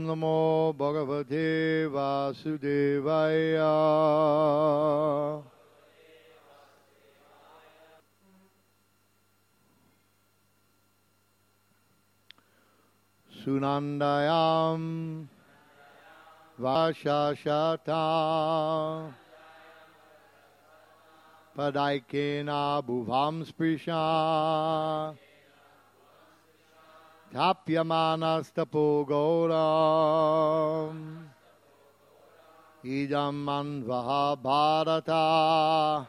Namo Bhagavate Vasudevaya. Sunandayam Vashashata Padaikena Bhuvam Sprisha Tapyamanastapo Gauram Idam Manvaha Bharata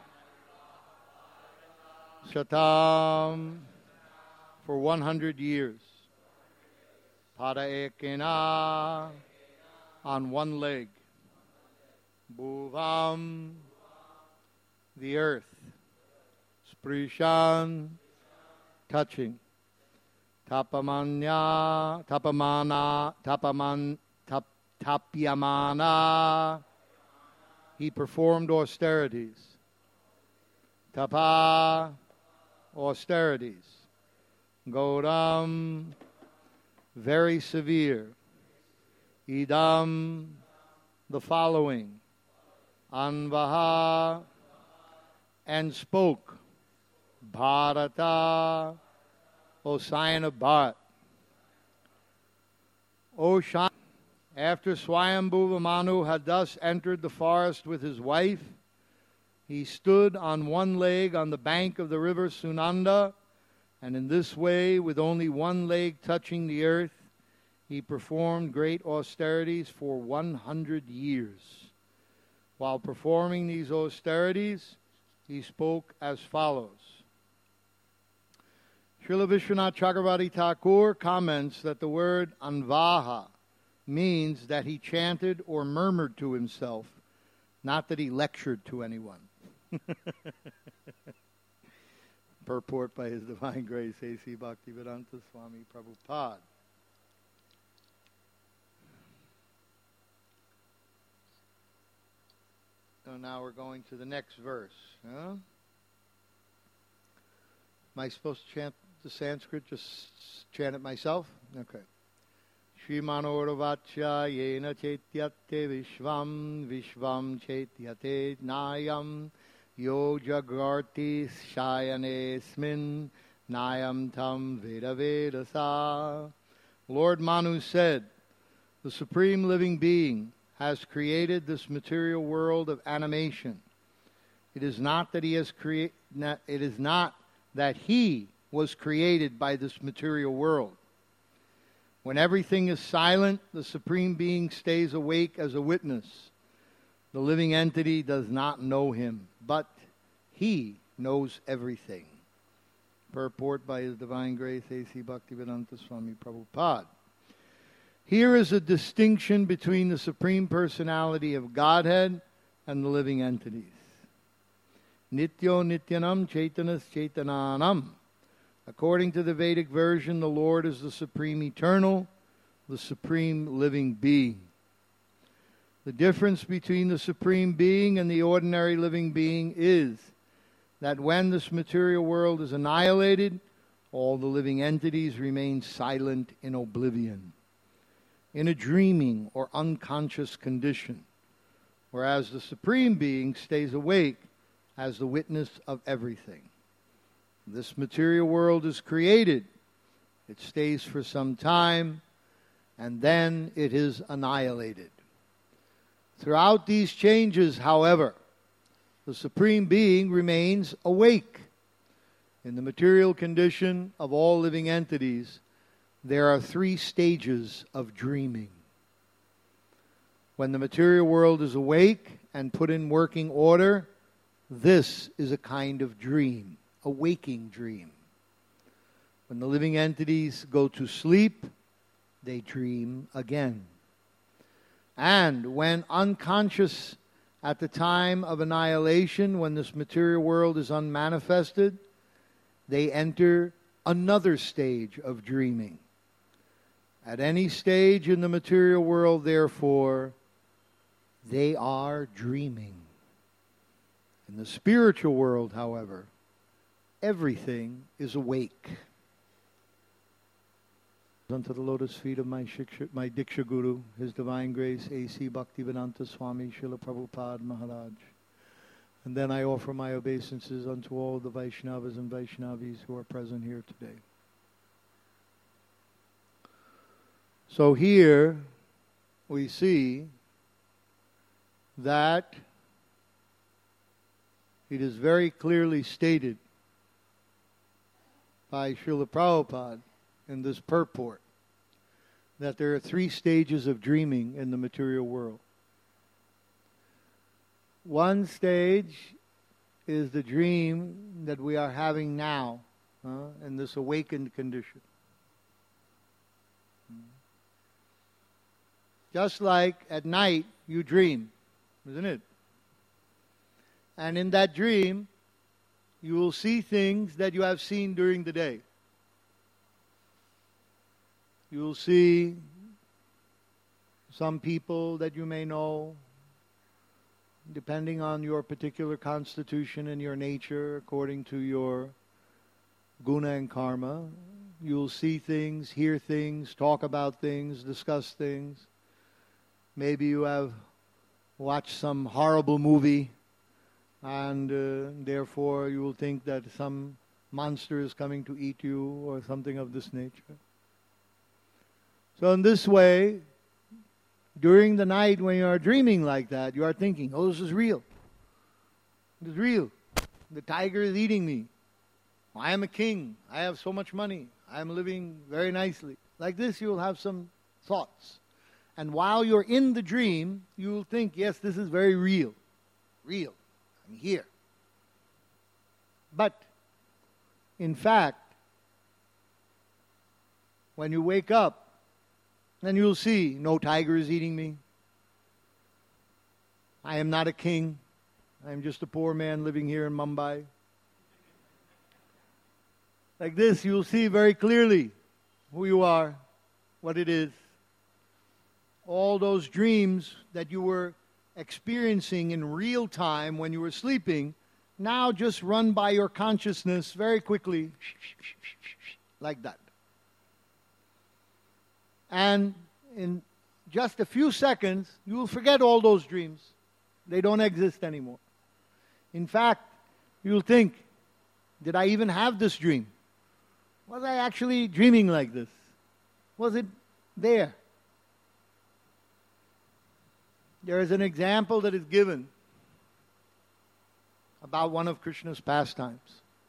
Shatam. For 100 years. Padaikena, on one leg. Bhuvam, the earth. Sprishan, touching. Tapyamana, he performed austerities. Tapa, austerities. Gauram, very severe. Idam, the following. Anvaha, and spoke. Bharata, O sign of Bharat. O Shan, after Swayambhuva Manu had thus entered the forest with his wife, he stood on one leg on the bank of the river Sunanda, and in this way, with only one leg touching the earth, he performed great austerities for 100 years. While performing these austerities, he spoke as follows. Srila Vishwanath Chakravarti Thakur comments that the word anvaha means that he chanted or murmured to himself, not that he lectured to anyone. Purport by His Divine Grace, A.C. Bhaktivedanta Swami Prabhupada. So now we're going to the next verse. Huh? Am I supposed to chant the Sanskrit, just chant it myself? Okay. Shrimanorovacha yena chetyate vishvam vishvam chetyate nayam Yo jagarti shayanesmin nayam tam veda vedasa. Lord Manu said, the Supreme Living Being has created this material world of animation. It is not that he was created by this material world. When everything is silent, the Supreme Being stays awake as a witness. The living entity does not know him, but he knows everything. Purport by His Divine Grace, A.C. Bhaktivedanta Swami Prabhupada. Here is a distinction between the Supreme Personality of Godhead and the living entities. Nityo Nityanam Chaitanas Chaitananam. According to the Vedic version, the Lord is the Supreme Eternal, the Supreme Living Being. The difference between the Supreme Being and the ordinary living being is that when this material world is annihilated, all the living entities remain silent in oblivion, in a dreaming or unconscious condition, whereas the Supreme Being stays awake as the witness of everything. This material world is created, it stays for some time, and then it is annihilated. Throughout these changes, however, the Supreme Being remains awake. In the material condition of all living entities, there are 3 stages of dreaming. When the material world is awake and put in working order, this is a kind of dream, a waking dream. When the living entities go to sleep, they dream again. And when unconscious at the time of annihilation, when this material world is unmanifested, they enter another stage of dreaming. At any stage in the material world, therefore, they are dreaming. In the spiritual world, however, everything is awake. Unto the lotus feet of my Diksha Guru, His Divine Grace, A.C. Bhaktivedanta Swami Srila Prabhupada Maharaj. And then I offer my obeisances unto all the Vaishnavas and Vaishnavis who are present here today. So here we see that it is very clearly stated by Srila Prabhupada in this purport that there are 3 stages of dreaming in the material world. One stage is the dream that we are having now in this awakened condition. Just like at night you dream, isn't it? And in that dream, you will see things that you have seen during the day. You will see some people that you may know, depending on your particular constitution and your nature, according to your guna and karma. You will see things, hear things, talk about things, discuss things. Maybe you have watched some horrible movie, and therefore you will think that some monster is coming to eat you or something of this nature. So in this way, during the night when you are dreaming like that, you are thinking, oh, this is real. It is real. The tiger is eating me. I am a king. I have so much money. I am living very nicely. Like this, you will have some thoughts. And while you're in the dream, you will think, yes, this is very real. Real. I'm here. But, in fact, when you wake up, then you'll see, no tiger is eating me. I am not a king. I am just a poor man living here in Mumbai. Like this, you'll see very clearly who you are, what it is. All those dreams that you were experiencing in real time when you were sleeping, now just run by your consciousness very quickly, like that. And in just a few seconds, you will forget all those dreams. They don't exist anymore. In fact, you'll think, did I even have this dream? Was I actually dreaming like this? Was it there? There is an example that is given about one of Krishna's pastimes.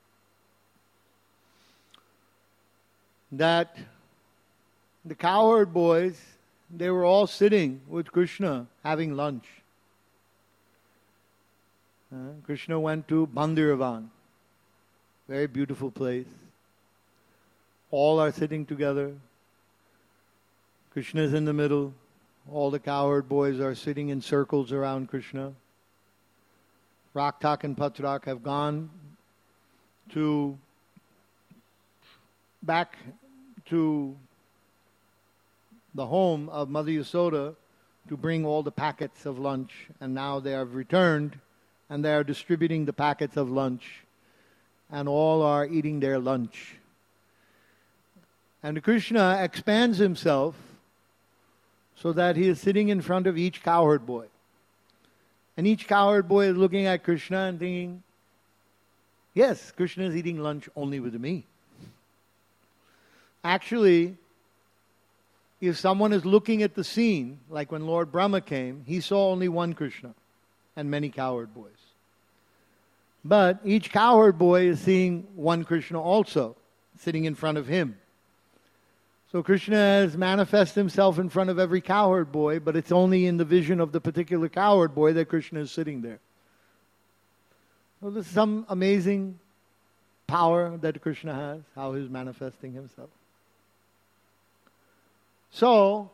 That the cowherd boys, they were all sitting with Krishna having lunch. Krishna went to Bandiravan, very beautiful place. All are sitting together. Krishna is in the middle. All the cowherd boys are sitting in circles around Krishna. Raktak and Patrak have gone back to the home of Mother Yasoda to bring all the packets of lunch. And now they have returned and they are distributing the packets of lunch. And all are eating their lunch. And Krishna expands himself so that he is sitting in front of each cowherd boy. And each cowherd boy is looking at Krishna and thinking, yes, Krishna is eating lunch only with me. Actually, if someone is looking at the scene, like when Lord Brahma came, he saw only one Krishna and many cowherd boys. But each cowherd boy is seeing one Krishna also, sitting in front of him. So Krishna has manifested himself in front of every cowherd boy, but it's only in the vision of the particular cowherd boy that Krishna is sitting there. So this is some amazing power that Krishna has, how he's manifesting himself. So,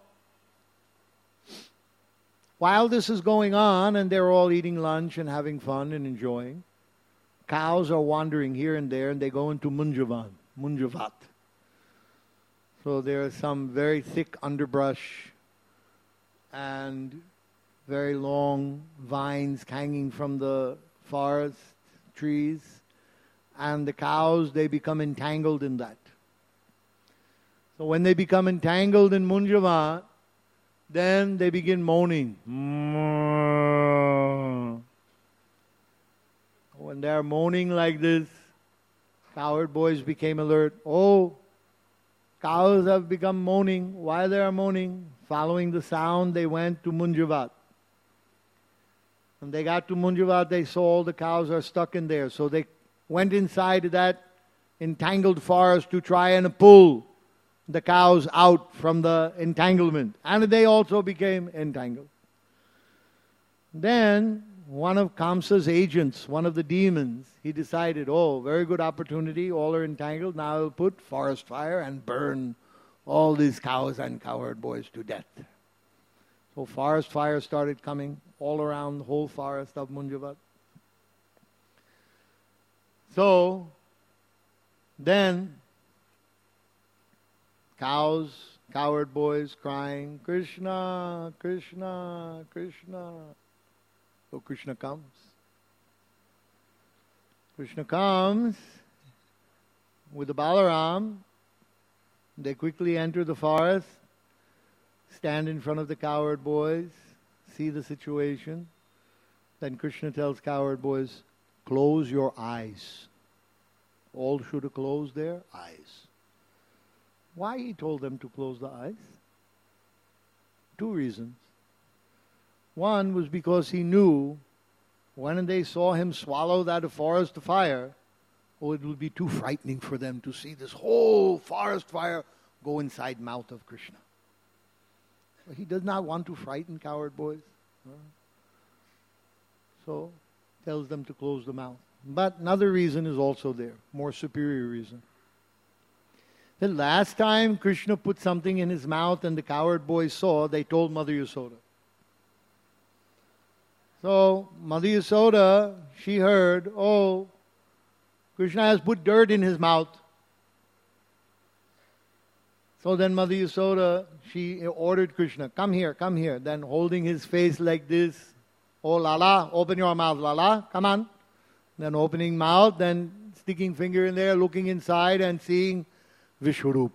while this is going on and they're all eating lunch and having fun and enjoying, cows are wandering here and there and they go into Munjavat. So there is some very thick underbrush and very long vines hanging from the forest trees. And the cows, they become entangled in that. So when they become entangled in Munjavat, then they begin moaning. When they are moaning like this, cowherd boys became alert. Oh, cows have become moaning. Why they are moaning? Following the sound, they went to Munjavat. When they got to Munjavat, they saw all the cows are stuck in there. So they went inside that entangled forest to try and pull the cows out from the entanglement. And they also became entangled. Then one of Kamsa's agents, one of the demons, he decided, oh, very good opportunity, all are entangled, now I'll put forest fire and burn all these cows and cowherd boys to death. So forest fire started coming all around the whole forest of Munjavat. So then cows, cowherd boys crying, Krishna, Krishna, Krishna. So Krishna comes. Krishna comes with the Balaram. They quickly enter the forest, stand in front of the cowherd boys, see the situation. Then Krishna tells cowherd boys, close your eyes. All should have closed their eyes. Why he told them to close the eyes? Two reasons. One was because he knew when they saw him swallow that forest fire, oh, it would be too frightening for them to see this whole forest fire go inside mouth of Krishna. He does not want to frighten cowherd boys. So tells them to close the mouth. But another reason is also there, more superior reason. The last time Krishna put something in his mouth and the cowherd boys saw, they told Mother Yasoda. So Mother Yasoda, she heard, oh, Krishna has put dirt in his mouth. So then Mother Yasoda, she ordered Krishna, come here, come here. Then holding his face like this, oh Lala, open your mouth, Lala, come on. Then opening mouth, then sticking finger in there, looking inside and seeing Vishwarup.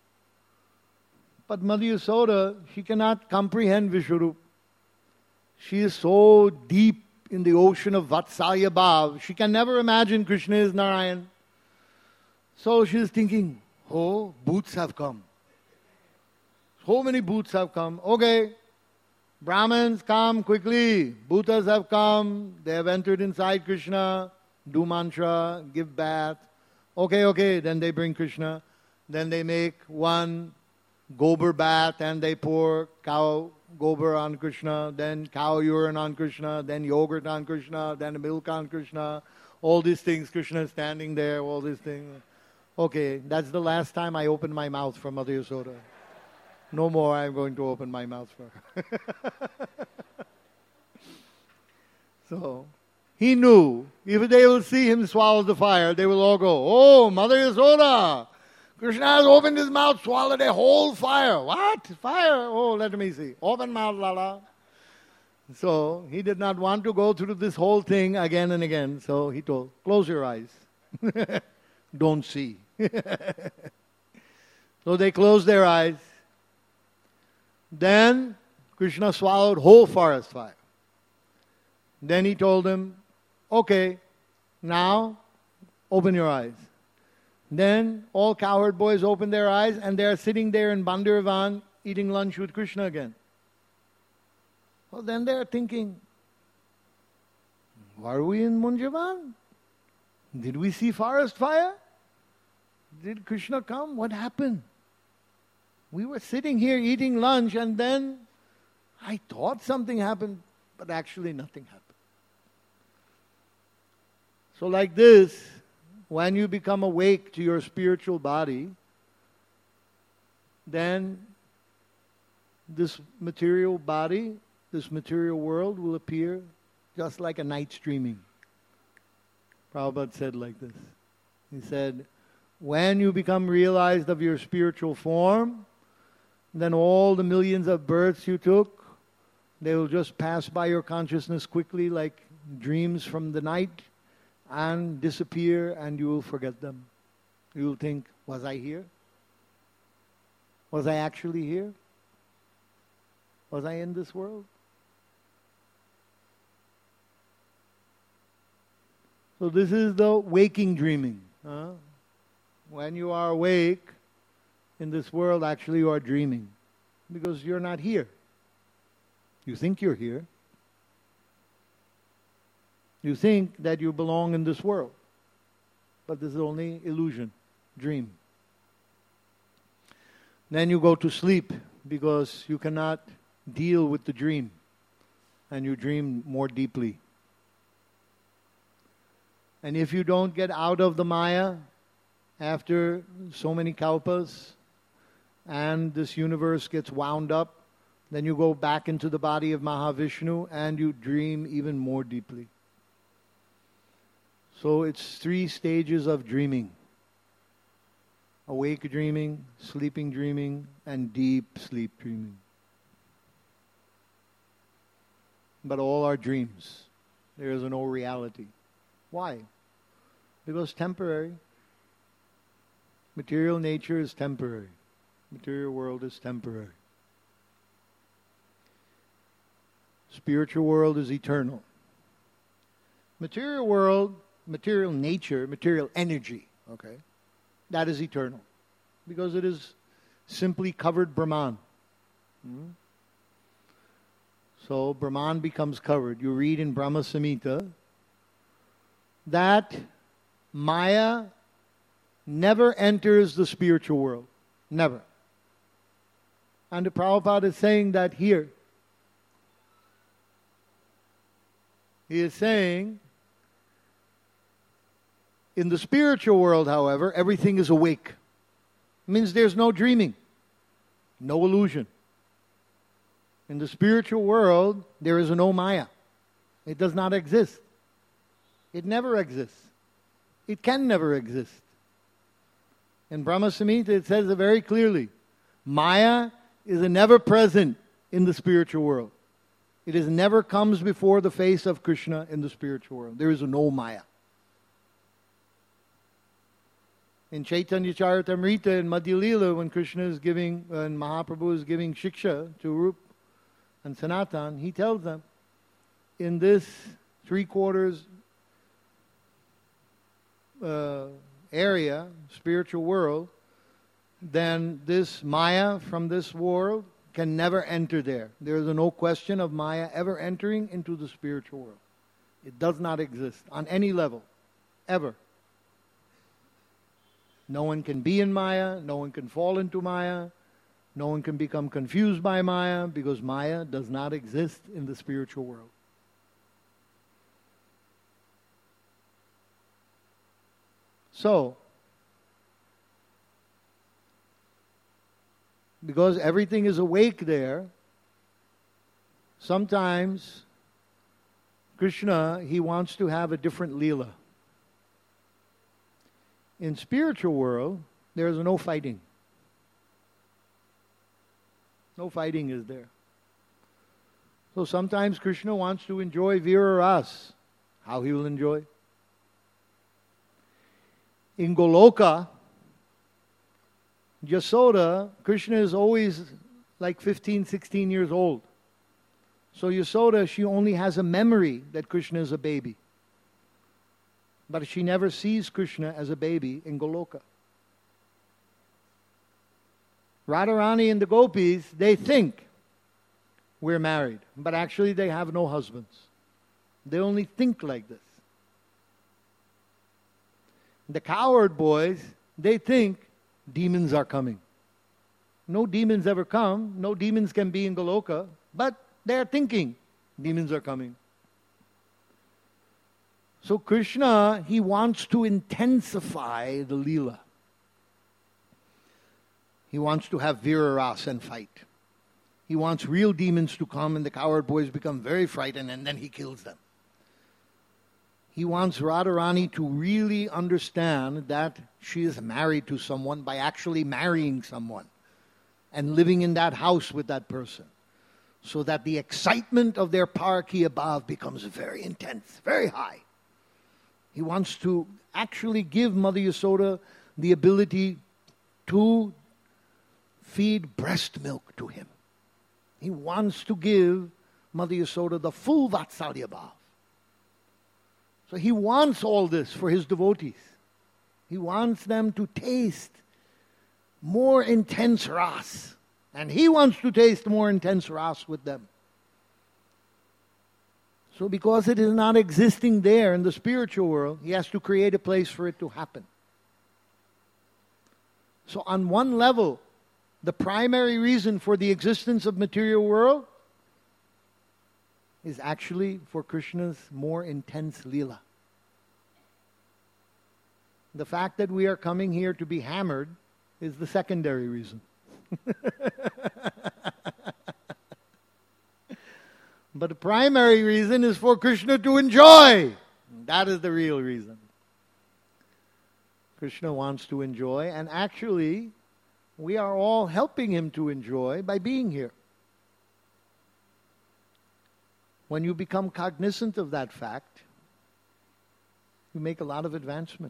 But Mother Yasoda, she cannot comprehend Vishwarup. She is so deep in the ocean of Vatsalya Bhav, she can never imagine Krishna is Narayan. So she is thinking, oh, boots have come. So many boots have come. Okay, Brahmins, come quickly. Bhutas have come. They have entered inside Krishna. Do mantra, give bath. Okay, then they bring Krishna. Then they make one gobar bath and they pour cow gobar on Krishna, then cow urine on Krishna, then yogurt on Krishna, then milk on Krishna. All these things, Krishna is standing there, all these things. Okay, that's the last time I opened my mouth for Mother Yasoda. No more I'm going to open my mouth for her. So, he knew, if they will see him swallow the fire, they will all go, oh, Mother Yasoda, Krishna has opened his mouth, swallowed a whole fire. What? Fire? Oh, let me see. Open mouth, Lala. So, he did not want to go through this whole thing again and again. So, he told, close your eyes. Don't see. So, they closed their eyes. Then, Krishna swallowed whole forest fire. Then he told them, okay, now open your eyes. Then all cowherd boys open their eyes and they are sitting there in Bandirvan eating lunch with Krishna again. Well, then they are thinking, were we in Munjavan? Did we see forest fire? Did Krishna come? What happened? We were sitting here eating lunch and then I thought something happened, but actually nothing happened. So like this, when you become awake to your spiritual body, then this material body, this material world will appear just like a night streaming. Prabhupada said like this. He said, when you become realized of your spiritual form, then all the millions of births you took, they will just pass by your consciousness quickly like dreams from the night and disappear and you will forget them. You will think, was I here? Was I actually here? Was I in this world? So this is the waking dreaming. When you are awake in this world, actually you are dreaming. Because you're not here. You think you're here. You think that you belong in this world. But this is only illusion, dream. Then you go to sleep because you cannot deal with the dream. And you dream more deeply. And if you don't get out of the Maya after so many kalpas and this universe gets wound up, then you go back into the body of Mahavishnu and you dream even more deeply. So it's 3 stages of dreaming. Awake dreaming, sleeping dreaming, and deep sleep dreaming. But all are dreams. There is no reality. Why? Because temporary. Material nature is temporary. Material world is temporary. Spiritual world is eternal. Material world, material nature, material energy, okay, that is eternal. Because it is simply covered Brahman. So Brahman becomes covered. You read in Brahma Samhita that Maya never enters the spiritual world. Never. And the Prabhupada is saying that here. He is saying, in the spiritual world, however, everything is awake. It means there's no dreaming, no illusion. In the spiritual world, there is no Maya. It does not exist. It never exists. It can never exist. In Brahma Samhita, it says it very clearly. Maya is a never present in the spiritual world. It is never comes before the face of Krishna in the spiritual world. There is no Maya. In Chaitanya Charitamrita in Madhya Lila, when Krishna is giving, when Mahaprabhu is giving shiksha to Rup and Sanatan, he tells them, in this 3/4 area, spiritual world, then this Maya from this world can never enter there. There is no question of Maya ever entering into the spiritual world. It does not exist on any level, ever. No one can be in Maya, no one can fall into Maya, no one can become confused by Maya, because Maya does not exist in the spiritual world. So, because everything is awake there, sometimes Krishna, he wants to have a different Leela. In spiritual world, there is no fighting. No fighting is there. So sometimes Krishna wants to enjoy Vira Ras. How he will enjoy? In Goloka, Yasoda, Krishna is always like 15, 16 years old. So Yasoda, she only has a memory that Krishna is a baby. But she never sees Krishna as a baby in Goloka. Radharani and the gopis, they think we're married. But actually they have no husbands. They only think like this. The coward boys, they think demons are coming. No demons ever come. No demons can be in Goloka. But they're thinking demons are coming. So Krishna, he wants to intensify the Leela. He wants to have Vira Ras and fight. He wants real demons to come and the coward boys become very frightened and then he kills them. He wants Radharani to really understand that she is married to someone by actually marrying someone and living in that house with that person. So that the excitement of their paraki above becomes very intense, very high. He wants to actually give Mother Yasoda the ability to feed breast milk to him. He wants to give Mother Yasoda the full Vatsalya Bhav. So he wants all this for his devotees. He wants them to taste more intense ras. And he wants to taste more intense ras with them. So because it is not existing there in the spiritual world, he has to create a place for it to happen. So on one level, the primary reason for the existence of material world is actually for Krishna's more intense Leela. The fact that we are coming here to be hammered is the secondary reason. But the primary reason is for Krishna to enjoy. That is the real reason. Krishna wants to enjoy, and actually, we are all helping him to enjoy by being here. When you become cognizant of that fact, you make a lot of advancement.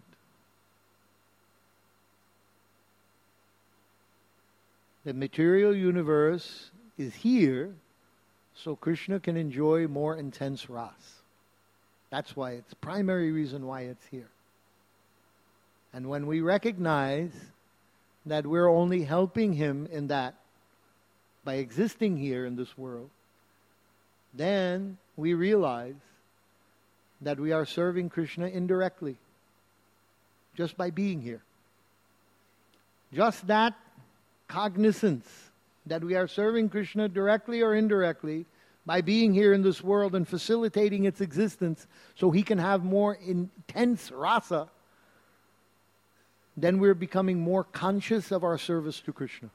The material universe is here so Krishna can enjoy more intense ras. That's why it's the primary reason why it's here. And when we recognize that we're only helping him in that by existing here in this world, then we realize that we are serving Krishna indirectly just by being here. Just that cognizance that we are serving Krishna directly or indirectly by being here in this world and facilitating its existence so he can have more intense rasa, then we're becoming more conscious of our service to Krishna.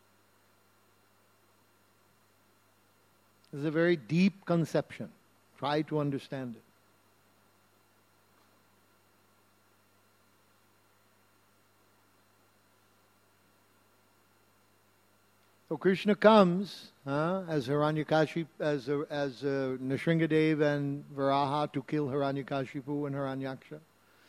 This is a very deep conception. Try to understand it. So Krishna comes as Hiranyakashipu, as Nrsingadev and Varaha to kill Hiranyakashipu and Hiranyaksha.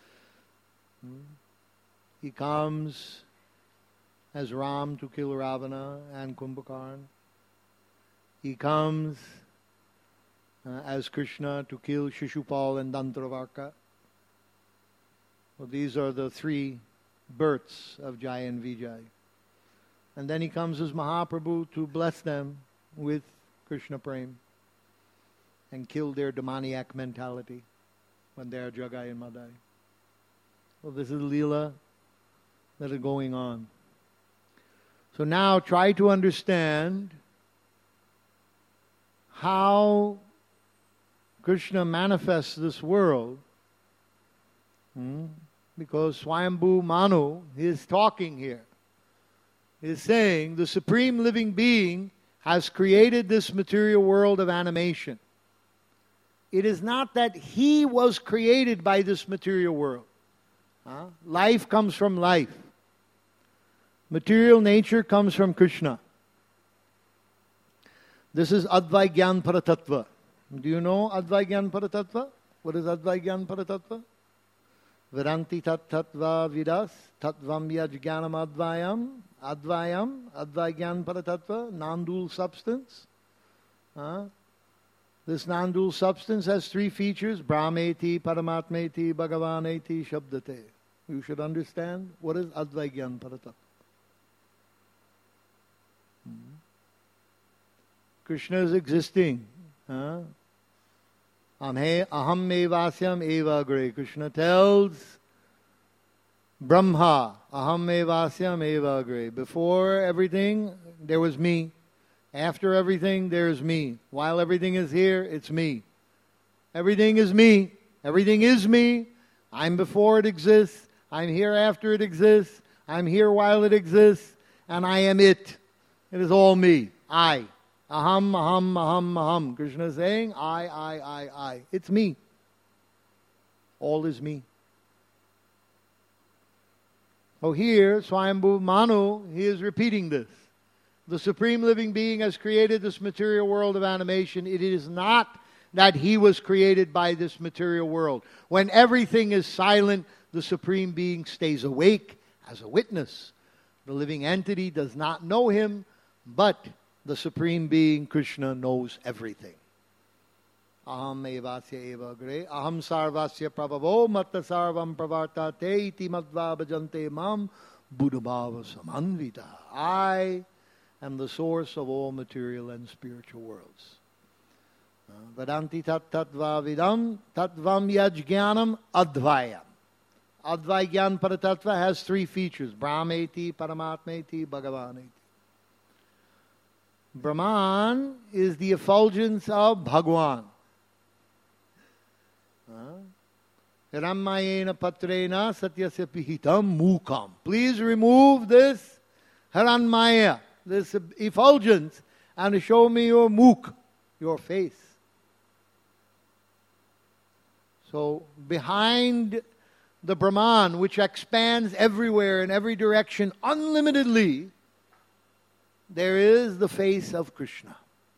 He comes as Ram to kill Ravana and Kumbhakarna. He comes as Krishna to kill Shishupal and Dantravarka. Well, these are the three births of Jai and Vijay. And then he comes as Mahaprabhu to bless them with Krishna Prem and kill their demoniac mentality when they are Jagai and Madai. Well, this is Leela that are going on. So now try to understand how Krishna manifests this world. Because Swayambhu Manu is talking here. Is saying the Supreme Living Being has created this material world of animation. It is not that he was created by this material world. Life comes from life. Material nature comes from Krishna. This is Advai Gyan Paratattva. Do you know Advai Gyan Paratattva? What is Advai Gyan Paratattva? Viranti tat tattva vidas tattvam yajganam advayam advai gyan paratattva, non-dual substance. This non-dual substance has three features: Brahmeti, Paramatmeti, Bhagavaneti, Shabdate. You should understand what is Advai Gyan Paratattva. Krishna is existing. Aham evasyam eva agre. Krishna tells Brahma, aham evasyam eva agre. Before everything, there was me. After everything, there's me. While everything is here, it's me. Everything is me. Everything is me. I'm before it exists. I'm here after it exists. I'm here while it exists. And I am it. It is all me. I. Aham, aham, aham, aham. Krishna is saying, I. It's me. All is me. Oh, here, Swayambhu Manu, he is repeating this. The Supreme Living Being has created this material world of animation. It is not that he was created by this material world. When everything is silent, the Supreme Being stays awake as a witness. The living entity does not know him, but the Supreme Being, Krishna, knows everything. Aham evasya eva agre, aham sarvasya prabhavo matta sarvam pravartate iti madva bhajante mam buddhabhava samanvita. I am the source of all material and spiritual worlds. Vedanti tat tattva vidam tattvam yajnanam advayam. Advaigyan Paratattva has three features: Brahmeti, Paramatmeti, Bhagavaneti. Brahman is the effulgence of Bhagwan. Hiranmayena patrena satyasya pihitam mukam. Please remove this Hiranmaya, this effulgence, and show me your mukh, your face. So behind the Brahman, which expands everywhere in every direction unlimitedly, there is the face of Krishna.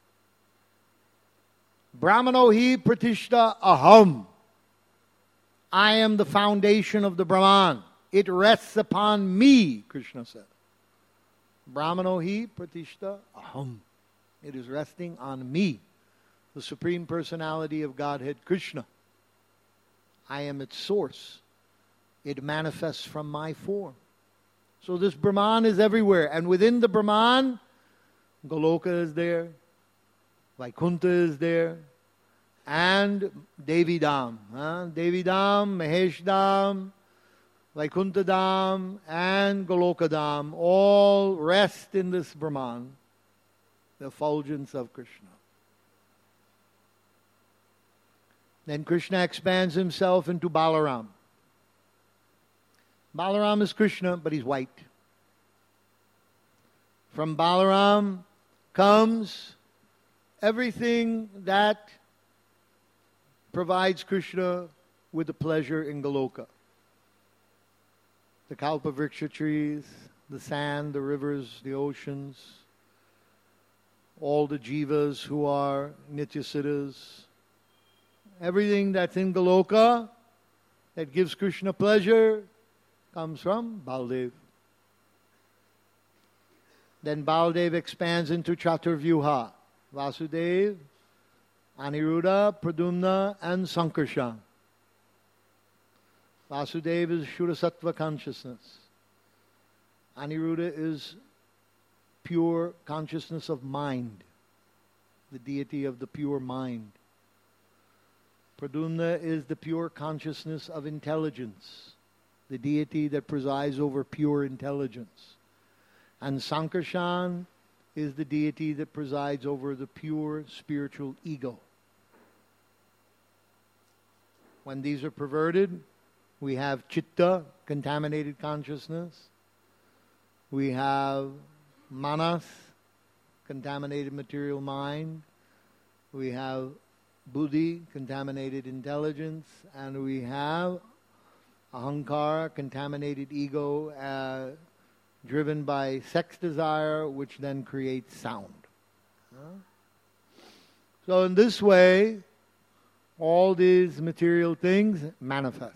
Brahmano hi pratishta aham. I am the foundation of the Brahman. It rests upon me, Krishna said. Brahmano hi pratishta aham. It is resting on me, the Supreme Personality of Godhead, Krishna. I am its source. It manifests from my form. So this Brahman is everywhere. And within the Brahman, Goloka is there, Vaikuntha is there, and Devi Dham. Devi Dham, Mahesh Dham, Vaikuntha Dham, and Goloka Dham all rest in this Brahman, the effulgence of Krishna. Then Krishna expands himself into Balaram. Balaram is Krishna, but he's white. From Balaram comes everything that provides Krishna with the pleasure in Goloka. The Kalpavriksha trees, the sand, the rivers, the oceans, all the jivas who are Nityasiddhas. Everything that's in Goloka that gives Krishna pleasure comes from Baldev. Then Baldev expands into Chaturvyuha. Vasudev, Aniruddha, Pradyumna, and Sankarshan. Vasudev is Shuddha consciousness. Aniruddha is pure consciousness of mind, the deity of the pure mind. Pradyumna is the pure consciousness of intelligence, the deity that presides over pure intelligence. And Sankarshan is the deity that presides over the pure spiritual ego. When these are perverted, we have Chitta, contaminated consciousness. We have Manas, contaminated material mind. We have Buddhi, contaminated intelligence. And we have Ahankara, contaminated ego, driven by sex desire, which then creates sound. So in this way, all these material things manifest.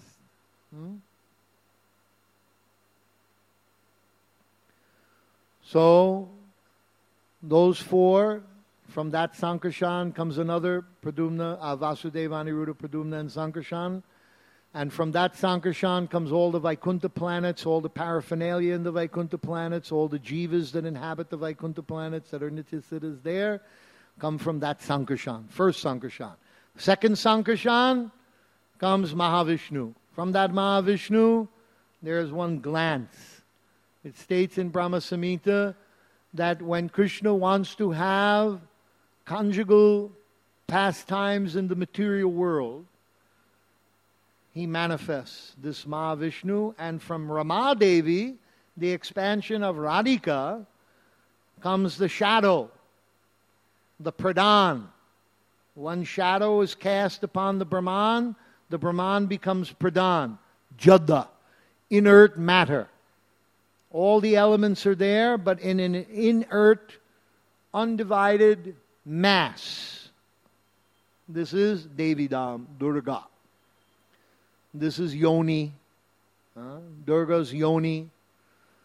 So, those four, from that Sankarshan comes another, Pradyumna, Vasudeva, Aniruddha, Pradyumna, and Sankarshan. And from that Sankarshan comes all the Vaikuntha planets, all the paraphernalia in the Vaikuntha planets, all the jivas that inhabit the Vaikuntha planets that are Nityasiddhas there, come from that Sankarshan, first Sankarshan. Second Sankarshan comes Mahavishnu. From that Mahavishnu, there is one glance. It states in Brahma Samhita that when Krishna wants to have conjugal pastimes in the material world, he manifests this Mahavishnu, and from Ramadevi, the expansion of Radhika, comes the shadow, the Pradhan. One shadow is cast upon the Brahman becomes Pradhan, Jada, inert matter. All the elements are there, but in an inert, undivided mass. This is Devi Dham, Durga. This is Yoni, Durga's Yoni.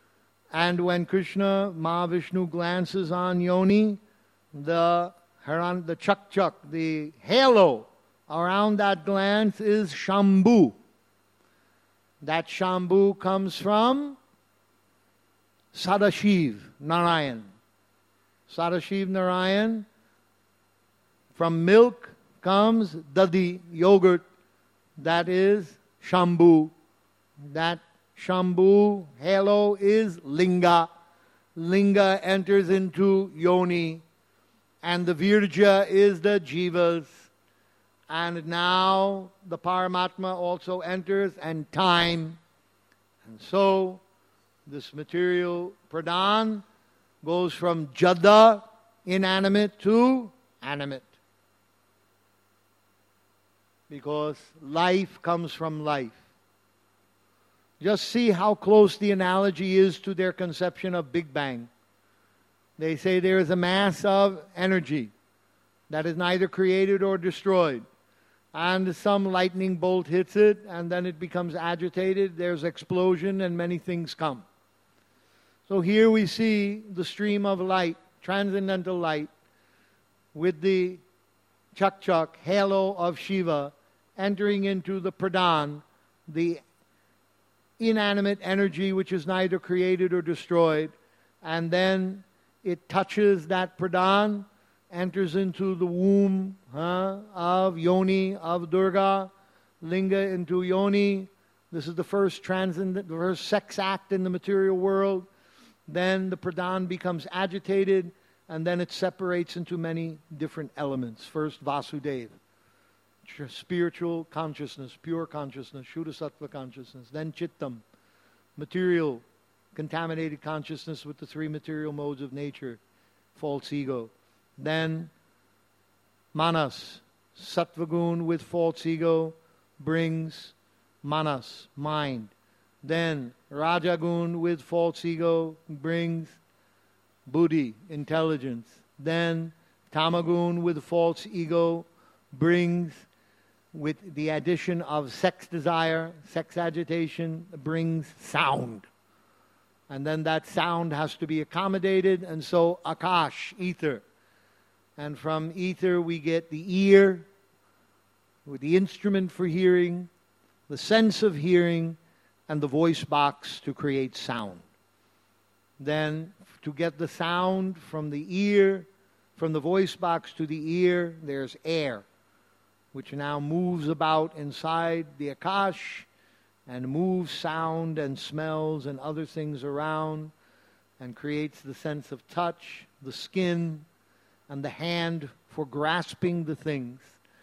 And when Krishna, Mahavishnu glances on Yoni, the chak, the halo around that glance is Shambhu. That Shambhu comes from Sadashiv Narayan. Sadashiv Narayan, from milk comes Dadi, yogurt. That is Shambhu. That Shambhu halo is Linga. Linga enters into Yoni. And the Virja is the Jivas. And now the Paramatma also enters, and time. And so this material pradhan goes from Jada, inanimate, to animate. Because life comes from life. Just see how close the analogy is to their conception of Big Bang. They say there is a mass of energy that is neither created or destroyed. And some lightning bolt hits it, and then it becomes agitated. There's explosion, and many things come. So here we see the stream of light, transcendental light, with the chak, halo of Shiva, entering into the pradhan, the inanimate energy which is neither created or destroyed. And then it touches that pradhan, enters into the womb of Yoni, of Durga, Linga into Yoni. This is the first transcendent, the first sex act in the material world. Then the pradhan becomes agitated, and then it separates into many different elements. First, Vasudeva, spiritual consciousness, pure consciousness, Shuddha Sattva consciousness. Then Chittam, material, contaminated consciousness with the three material modes of nature, false ego. Then Manas, Sattvagun with false ego, brings Manas, mind. Then Rajagun with false ego brings Buddhi, intelligence. Then Tamagun with false ego brings, with the addition of sex desire, sex agitation, brings sound. And then that sound has to be accommodated, and so Akash, ether. And from ether we get the ear, with the instrument for hearing, the sense of hearing, and the voice box to create sound. Then to get the sound from the ear, from the voice box to the ear, there's air, which now moves about inside the Akash and moves sound and smells and other things around and creates the sense of touch, the skin, and the hand for grasping the things.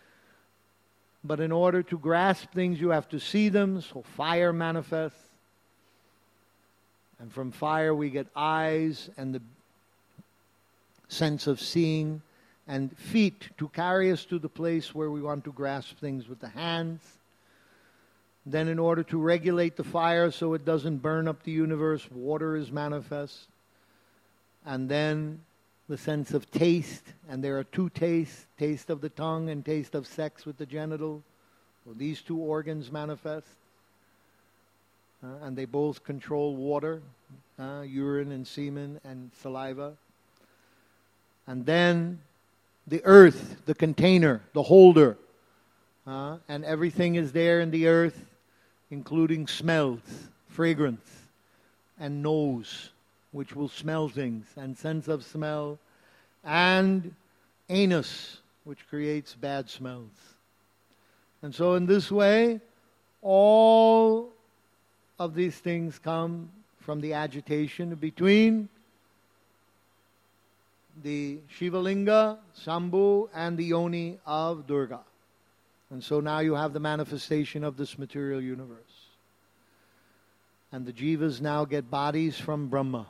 But in order to grasp things, you have to see them, so fire manifests. And from fire we get eyes and the sense of seeing, and feet to carry us to the place where we want to grasp things with the hands. Then in order to regulate the fire so it doesn't burn up the universe, water is manifest. And then the sense of taste, and there are two tastes, taste of the tongue and taste of sex with the genital. So these two organs manifest. And they both control water, urine and semen and saliva. And then the earth, the container, the holder. And everything is there in the earth, including smells, fragrance, and nose, which will smell things, and sense of smell, and anus, which creates bad smells. And so in this way, all of these things come from the agitation between the Shivalinga, Shambhu, and the Yoni of Durga. And so now you have the manifestation of this material universe. And the jivas now get bodies from Brahma.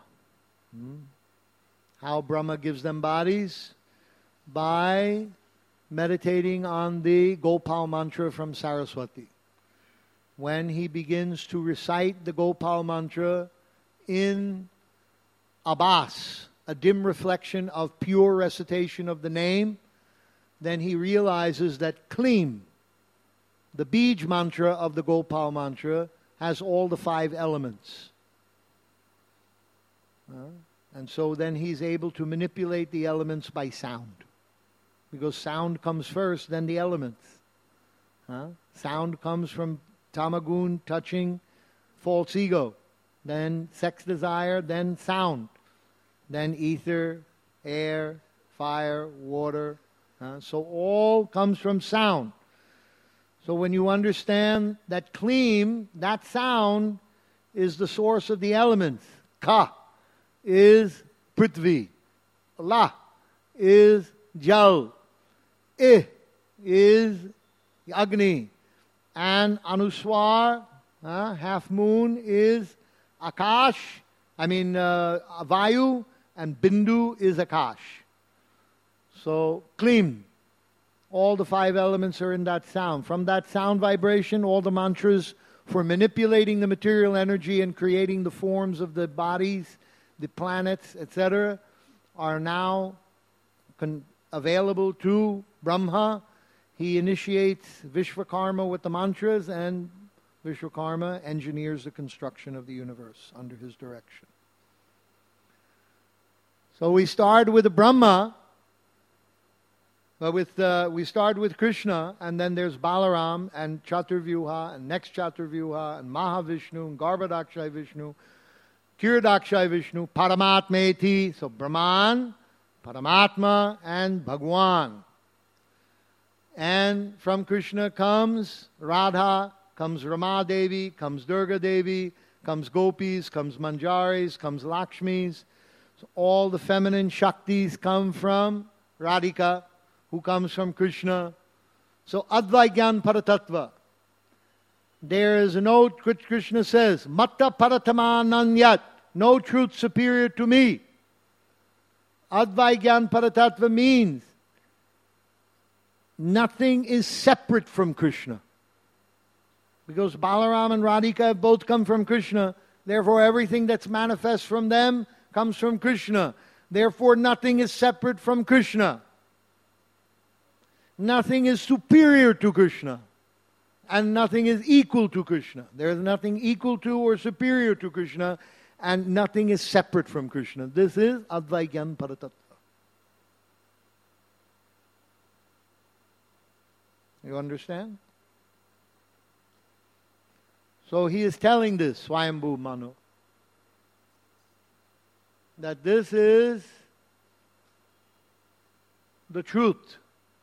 How Brahma gives them bodies? By meditating on the Gopal mantra from Saraswati. When he begins to recite the Gopal mantra in Abhas, a dim reflection of pure recitation of the name, then he realizes that Klim, the Bij mantra of the Gopal mantra, has all the 5 elements. And so then he's able to manipulate the elements by sound. Because sound comes first, then the elements. Sound comes from tamagun touching false ego. Then sex desire, then sound. Then ether, air, fire, water. So all comes from sound. So when you understand that kleem, that sound, is the source of the elements. Ka is Prithvi. La is Jal. I is Agni. And Anuswar, half moon, is Akash. Vayu. And Bindu is Akash. So, Kleem. All the 5 elements are in that sound. From that sound vibration, all the mantras for manipulating the material energy and creating the forms of the bodies, the planets, etc., are now available to Brahma. He initiates Vishwakarma with the mantras, and Vishwakarma engineers the construction of the universe under his direction. So we start with Brahma. We start with Krishna, and then there's Balaram, and Chaturvyuha, and next Chaturvyuha, and Mahavishnu, and Garbhodakshay Vishnu, Kiradakshay Vishnu, Paramatmeti, so Brahman, Paramatma, and Bhagwan. And from Krishna comes Radha, comes Rama Devi, comes Durga Devi, comes Gopis, comes Manjaris, comes Lakshmis. So all the feminine Shaktis come from Radhika, who comes from Krishna. So Advaigyan Paratattva. There is a note which Krishna says, Matta Paratama Nanyat, no truth superior to me. Advaigyan Paratattva means nothing is separate from Krishna. Because Balaram and Radhika have both come from Krishna, therefore everything that's manifest from them comes from Krishna. Therefore nothing is separate from Krishna. Nothing is superior to Krishna. And nothing is equal to Krishna. There is nothing equal to or superior to Krishna. And nothing is separate from Krishna. This is Advaigyan Paratattva. You understand? So he is telling this, Swayambhu Manu, that this is the truth.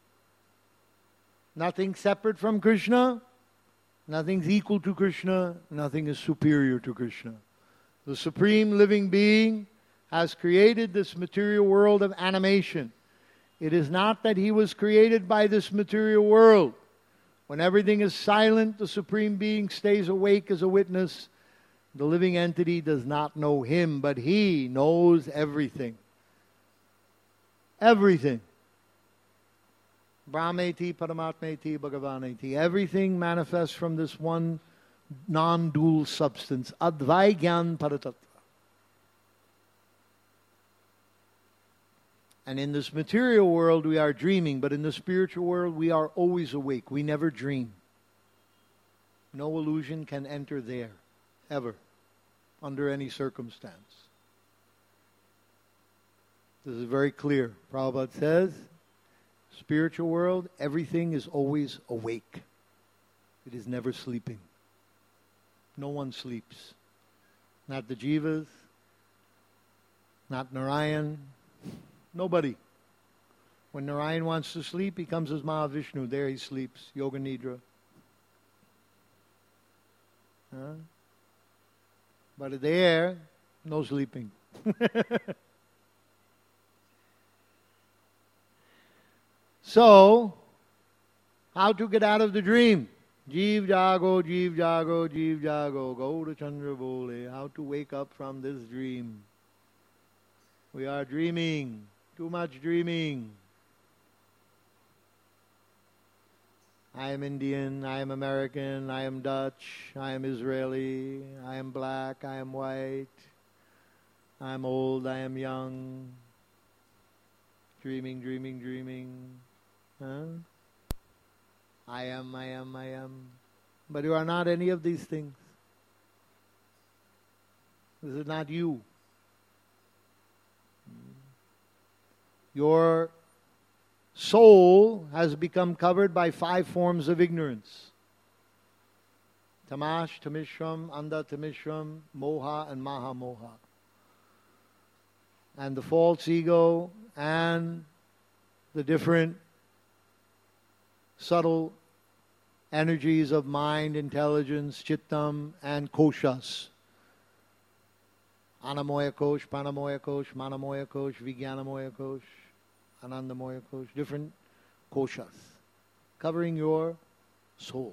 Nothing separate from Krishna, nothing's equal to Krishna, nothing is superior to Krishna. The Supreme Living Being has created this material world of animation. It is not that he was created by this material world. When everything is silent, the Supreme Being stays awake as a witness. The living entity does not know him, but he knows everything. Everything. Brahmeti, Paramatmeti, Bhagavaneti. Everything manifests from this one non-dual substance. Advaigyan Paratattva. And in this material world we are dreaming, but in the spiritual world we are always awake. We never dream. No illusion can enter there, ever, under any circumstance. This is very clear. Prabhupada says, spiritual world, everything is always awake. It is never sleeping. No one sleeps. Not the jivas, not Narayan, nobody. When Narayan wants to sleep, he comes as Mahavishnu. There he sleeps, Yoga Nidra. But there, no sleeping. So, how to get out of the dream? Jeev jago, jeev jago, jeev jago, go to Chandra Bole. How to wake up from this dream? We are dreaming, too much dreaming. I am Indian, I am American, I am Dutch, I am Israeli, I am black, I am white, I am old, I am young. Dreaming, dreaming, dreaming. I am, I am, I am. But you are not any of these things. This is not you. Your soul has become covered by 5 forms of ignorance. Tamash, Tamishram, Anda Tamishram, Moha, and Mahamoha. And the false ego and the different subtle energies of mind, intelligence, chittam, and koshas. Anamoya kosh, Pranamoya kosh, Manamoya kosh, Vijnanamoya kosh, Anandamoya kosh, different koshas, covering your soul.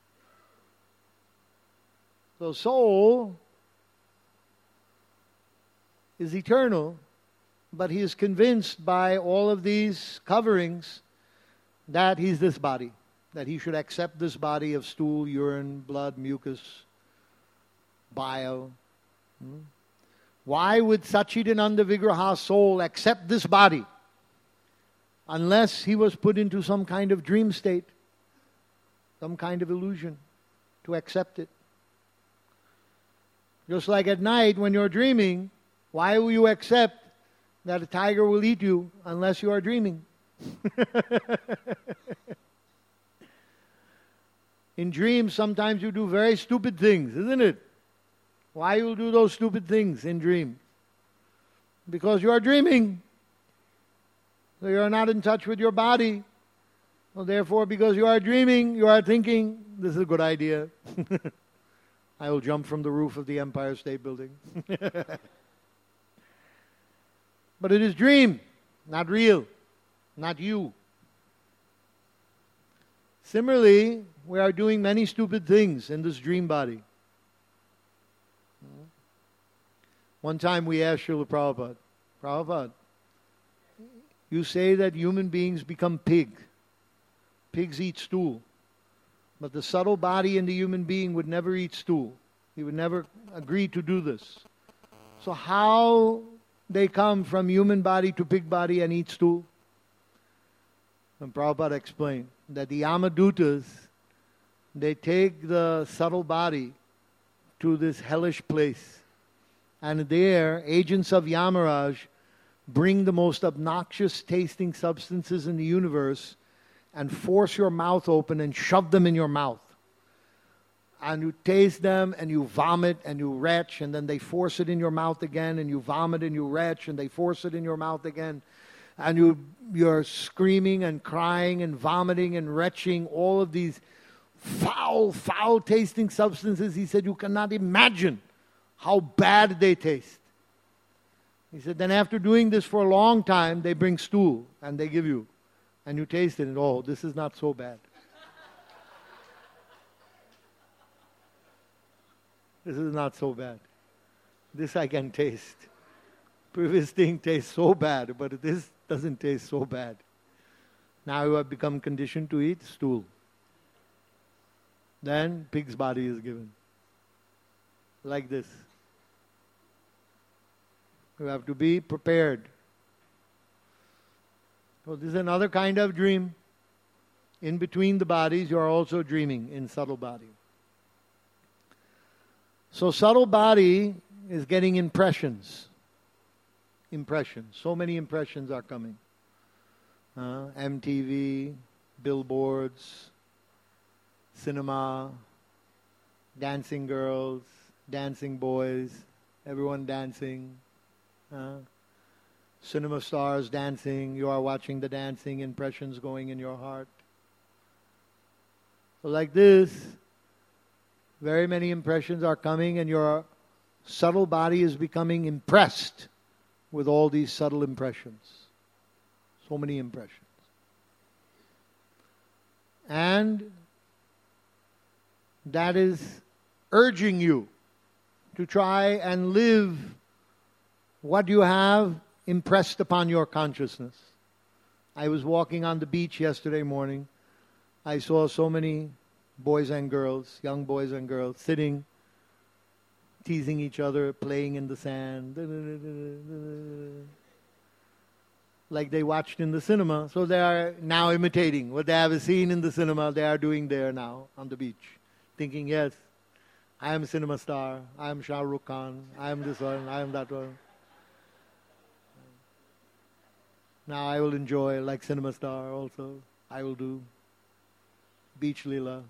So soul is eternal, but he is convinced by all of these coverings that he's this body, that he should accept this body of stool, urine, blood, mucus, bile. Why would Satchidananda Vigraha soul accept this body unless he was put into some kind of dream state, some kind of illusion to accept it? Just like at night when you're dreaming, why will you accept that a tiger will eat you unless you are dreaming? In dreams, sometimes you do very stupid things, isn't it? Why you do those stupid things in dream? Because you are dreaming. So you are not in touch with your body. So therefore, because you are dreaming, you are thinking, this is a good idea. I will jump from the roof of the Empire State Building. But it is dream, not real, not you. Similarly, we are doing many stupid things in this dream body. One time we asked Srila Prabhupada, Prabhupada, you say that human beings become pig. Pigs eat stool. But the subtle body in the human being would never eat stool. He would never agree to do this. So how they come from human body to pig body and eat stool? And Prabhupada explained that the Yamadutas, they take the subtle body to this hellish place. And there, agents of Yamaraj bring the most obnoxious tasting substances in the universe and force your mouth open and shove them in your mouth. And you taste them and you vomit and you retch, and then they force it in your mouth again, and you vomit and you retch, and they force it in your mouth again. And you're screaming and crying and vomiting and retching all of these foul tasting substances. He said, you cannot imagine how bad they taste. He said, then after doing this for a long time, they bring stool and they give you. And you taste it and, oh, this is not so bad. This is not so bad. This I can taste. Previous thing tastes so bad, but this doesn't taste so bad. Now you have become conditioned to eat stool. Then pig's body is given. Like this. You have to be prepared. So this is another kind of dream. In between the bodies, you are also dreaming in subtle body. So subtle body is getting impressions. So many impressions are coming. MTV, billboards, cinema, dancing girls, dancing boys, everyone dancing. Cinema stars dancing. You are watching the dancing, impressions going in your heart. So like this, very many impressions are coming, and your subtle body is becoming impressed with all these subtle impressions. So many impressions. And that is urging you to try and live what you have impressed upon your consciousness. I was walking on the beach yesterday morning. I saw so many boys and girls, young boys and girls, sitting, teasing each other, playing in the sand, like they watched in the cinema. So they are now imitating what they have seen in the cinema. They are doing there now on the beach, thinking, yes, I am a cinema star, I am Shah Rukh Khan, I am this one, I am that one. Now I will enjoy, like Cinema Star also, I will do Beach Leela.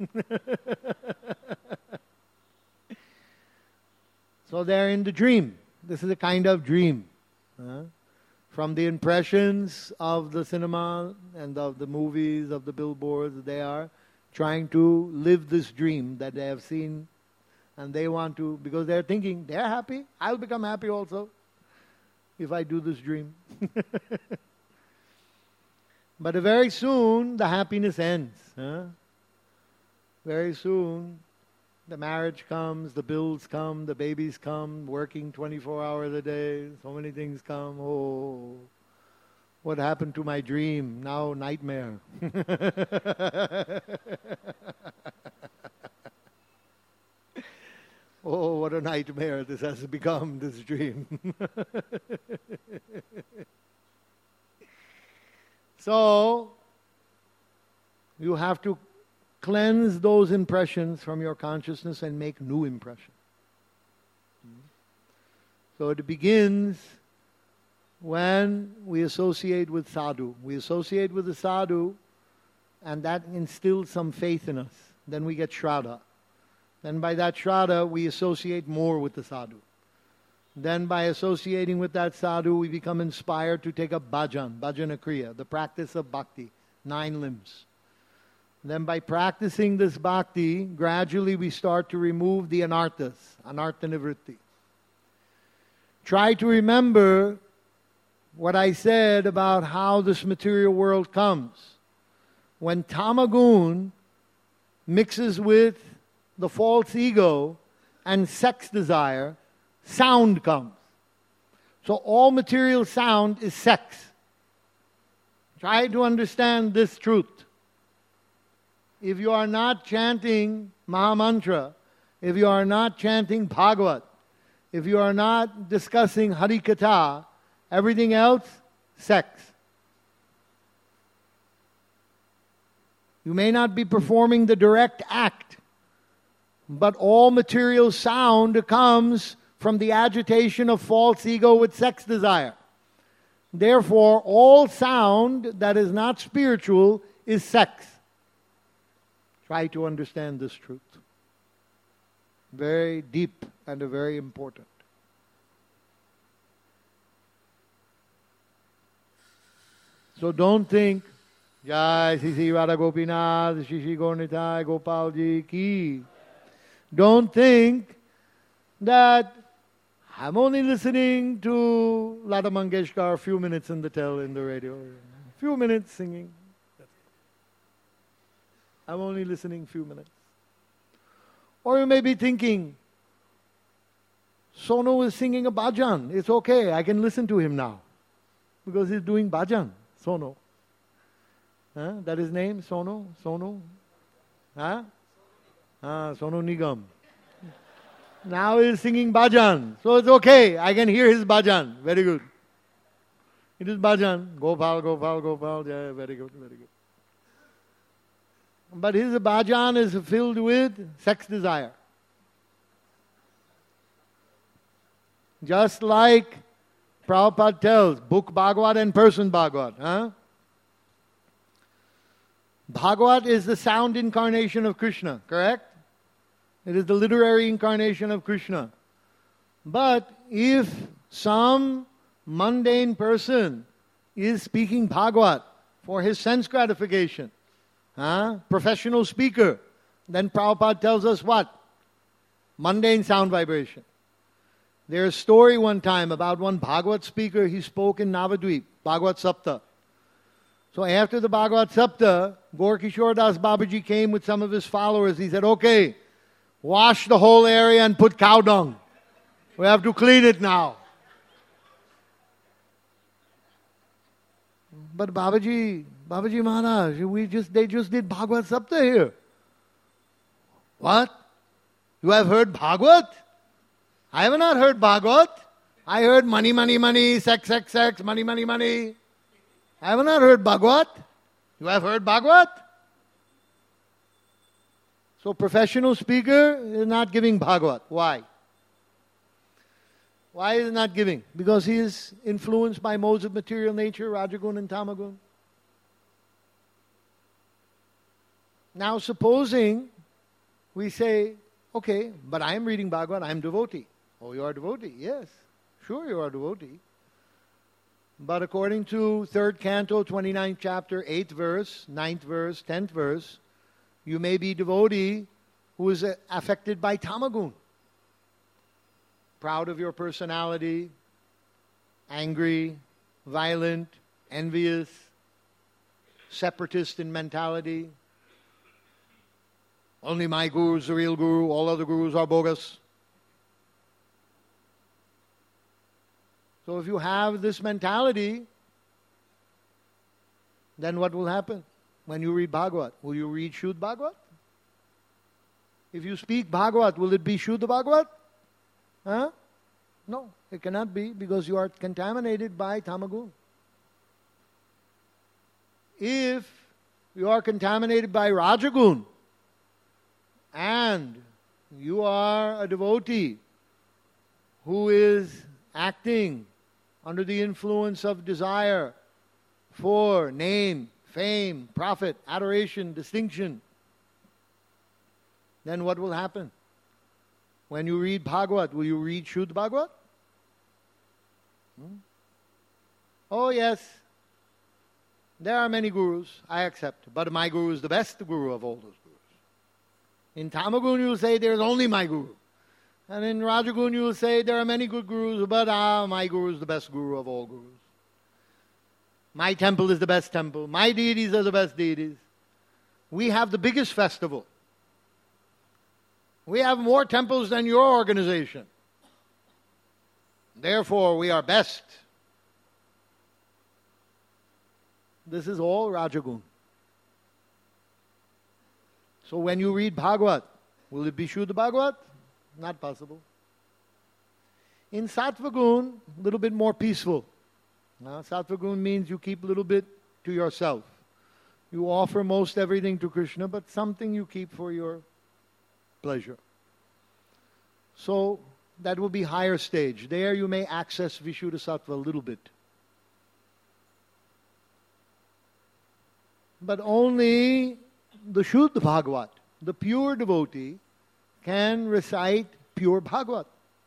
So they're in the dream. This is a kind of dream. From the impressions of the cinema and of the movies, of the billboards, they are trying to live this dream that they have seen, and they want to, because they're thinking, they're happy, I'll become happy also if I do this dream. But very soon, the happiness ends. Very soon, the marriage comes, the bills come, the babies come, working 24 hours a day, so many things come. Oh, what happened to my dream? Now nightmare. Oh, what a nightmare this has become, this dream. So, you have to cleanse those impressions from your consciousness and make new impressions. So it begins when we associate with sadhu. We associate with the sadhu, and that instills some faith in us. Then we get shraddha. Then by that shraddha, we associate more with the sadhu. Then by associating with that sadhu, we become inspired to take up bhajan, bhajana kriya, the practice of bhakti, 9 limbs. Then by practicing this bhakti, gradually we start to remove the anarthas, anartha nivritti. Try to remember what I said about how this material world comes. When tamagun mixes with the false ego and sex desire, sound comes. So all material sound is sex. Try to understand this truth. If you are not chanting Mahamantra, if you are not chanting Bhagavat, if you are not discussing Harikatha, everything else, sex. You may not be performing the direct act, but all material sound comes from the agitation of false ego with sex desire. Therefore, all sound that is not spiritual is sex. Try to understand this truth. Very deep and very important. So don't think, Jai Sisi Radha Gopinath, Shishi Gaurnitai, Gopalji Ki. Don't think that I'm only listening to Lata Mangeshkar a few minutes in the radio. A few minutes singing. I'm only listening a few minutes. Or you may be thinking, Sonu is singing a bhajan. It's okay, I can listen to him now. Because he's doing bhajan, Sonu. That his name, Sonu? Sonu? Sonu Nigam. Now he's singing bhajan. So it's okay, I can hear his bhajan. Very good. It is bhajan. Gopal, Gopal, Gopal. Yeah, very good, very good. But his bhajan is filled with sex desire. Just like Prabhupada tells, book Bhagavat and person Bhagavat. Bhagavat is the sound incarnation of Krishna, correct? It is the literary incarnation of Krishna. But if some mundane person is speaking Bhagavat for his sense gratification, professional speaker, then Prabhupada tells us what? Mundane sound vibration. There's a story one time about one Bhagavat speaker. He spoke in Navadvip, Bhagavat Sapta. So after the Bhagavat Sapta, Gaur-Kishore Das Babaji came with some of his followers. He said, okay, wash the whole area and put cow dung. We have to clean it now. But Babaji Maharaj, they just did Bhagavat Sapta here. What? You have heard Bhagavat? I have not heard Bhagavat. I heard money, money, money, sex, sex, sex, money, money, money. I have not heard Bhagavat. You have heard Bhagavat? So professional speaker is not giving Bhagavat. Why? Why is he not giving? Because he is influenced by modes of material nature, Rajagun and Tamagun. Now supposing we say, okay, but I am reading Bhagavad, I am devotee. Oh, you are a devotee? Yes, sure you are a devotee. But according to 3rd Canto, 29th chapter, 8th verse, 9th verse, 10th verse, you may be devotee who is affected by Tamagun. Proud of your personality, angry, violent, envious, separatist in mentality. Only my guru is the real guru, all other gurus are bogus. So if you have this mentality, then what will happen when you read Bhagavad? Will you read Shuddha Bhagavad? If you speak Bhagavad, will it be Shuddha Bhagavad? Huh? No, it cannot be because you are contaminated by Tamagun. If you are contaminated by Rajagun and you are a devotee who is acting under the influence of desire for name, fame, profit, adoration, distinction, then what will happen? When you read Bhagavad, will you read Shuddha Bhagavad? Oh yes, there are many gurus, I accept, but my guru is the best guru of all those gurus. In Tamagun you will say there is only my guru. And in Rajagun you will say there are many good gurus, but my guru is the best guru of all gurus. My temple is the best temple. My deities are the best deities. We have the biggest festival. We have more temples than your organization. Therefore, we are best. This is all Rajagun. So when you read Bhagavad, will it be Shuddha Bhagavad? Not possible. In Sattva-gun, a little bit more peaceful. Sattva-gun means you keep a little bit to yourself. You offer most everything to Krishna, but something you keep for your pleasure. So that will be higher stage. There you may access Vishuddha Sattva a little bit. But only the Shuddha Bhagavat, the pure devotee, can recite pure Bhagavat.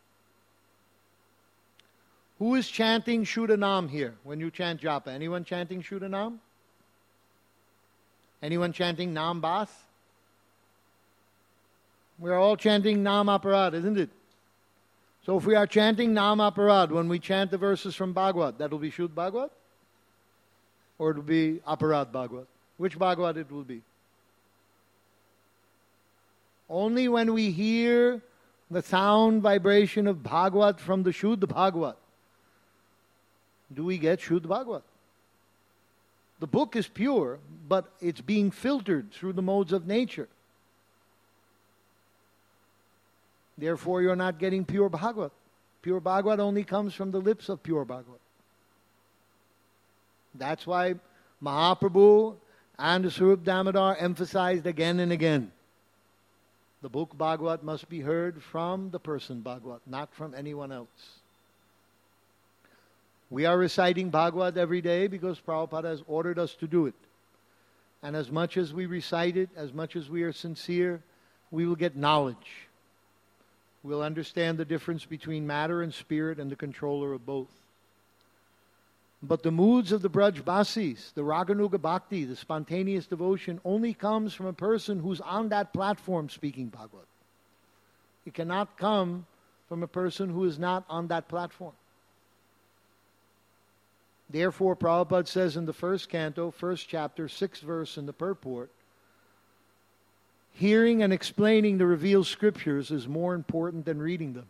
Who is chanting Shuddha Nam here when you chant Japa? Anyone chanting Shuddha Nam? Anyone chanting Nam Bas? We are all chanting Nam Aparad, isn't it? So if we are chanting Nam Aparad when we chant the verses from Bhagavad, that will be Shuddha Bhagavat? Or it will be Aparad Bhagavat? Which Bhagavat it will be? Only when we hear the sound vibration of Bhagavat from the Shuddha Bhagavat do we get Shuddha Bhagavat. The book is pure, but it's being filtered through the modes of nature. Therefore, you're not getting pure Bhagavat. Pure Bhagavat only comes from the lips of pure Bhagavat. That's why Mahaprabhu and Swarup Damodar emphasized again and again. The book Bhagavat must be heard from the person Bhagavat, not from anyone else. We are reciting Bhagavat every day because Prabhupada has ordered us to do it. And as much as we recite it, as much as we are sincere, we will get knowledge. We'll understand the difference between matter and spirit and the controller of both. But the moods of the Braj Basis, the Raganuga Bhakti, the spontaneous devotion, only comes from a person who's on that platform speaking Bhagavat. It cannot come from a person who is not on that platform. Therefore, Prabhupada says in the 1st canto, 1st chapter, 6th verse in the purport, hearing and explaining the revealed scriptures is more important than reading them.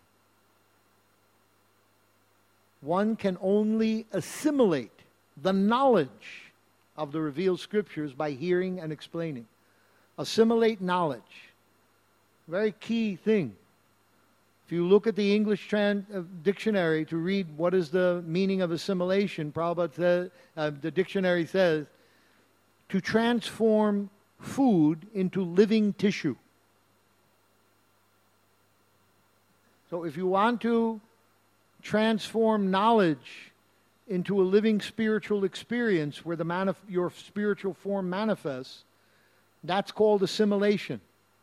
One can only assimilate the knowledge of the revealed scriptures by hearing and explaining. Assimilate knowledge. Very key thing. If you look at the English dictionary to read what is the meaning of assimilation, Prabhupada says, the dictionary says, to transform food into living tissue. So if you want to transform knowledge into a living spiritual experience where your spiritual form manifests, that's called assimilation.